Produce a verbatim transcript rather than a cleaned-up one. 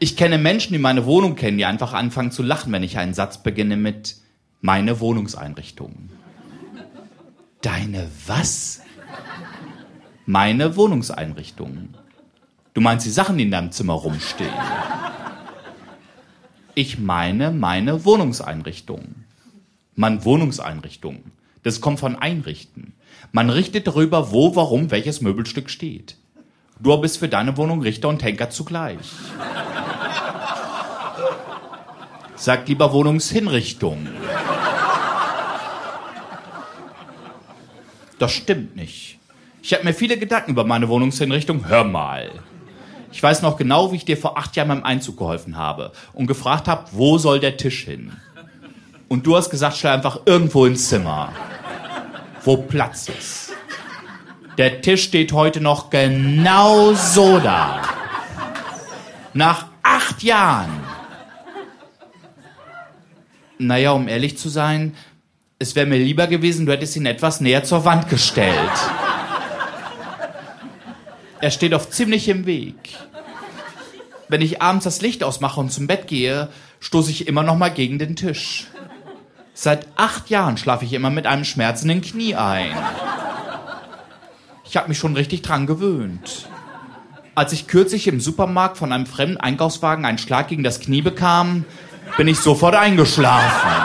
Ich kenne Menschen, die meine Wohnung kennen, die einfach anfangen zu lachen, wenn ich einen Satz beginne mit meine Wohnungseinrichtung. Deine was? Meine Wohnungseinrichtung. Du meinst die Sachen, die in deinem Zimmer rumstehen? Ich meine meine Wohnungseinrichtung. Mann, Wohnungseinrichtung. Das kommt von einrichten. Man richtet darüber, wo, warum, welches Möbelstück steht. Du bist für deine Wohnung Richter und Henker zugleich. Sag lieber Wohnungshinrichtung. Das stimmt nicht. Ich habe mir viele Gedanken über meine Wohnungshinrichtung. Hör mal. Ich weiß noch genau, wie ich dir vor acht Jahren beim Einzug geholfen habe und gefragt habe, wo soll der Tisch hin? Und du hast gesagt, stell einfach irgendwo ins Zimmer, wo Platz ist. Der Tisch steht heute noch genau so da. Nach acht Jahren. Naja, um ehrlich zu sein, es wäre mir lieber gewesen, du hättest ihn etwas näher zur Wand gestellt. Er steht auf ziemlich im Weg. Wenn ich abends das Licht ausmache und zum Bett gehe, stoße ich immer noch mal gegen den Tisch. Seit acht Jahren schlafe ich immer mit einem schmerzenden Knie ein. Ich habe mich schon richtig dran gewöhnt. Als ich kürzlich im Supermarkt von einem fremden Einkaufswagen einen Schlag gegen das Knie bekam, bin ich sofort eingeschlafen.